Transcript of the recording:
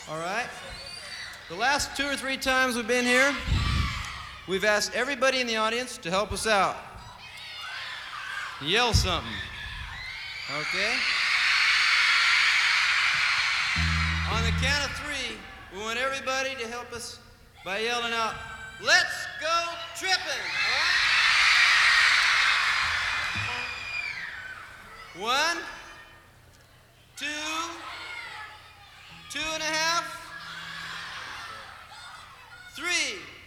All right? The last 2 or 3 times we've been here, we've asked everybody in the audience to help us out. Yell something. Okay? On the count of 3, we want everybody to help us by yelling out, "Let's go trippin'!" All right? 1, 2, 2.5, 3.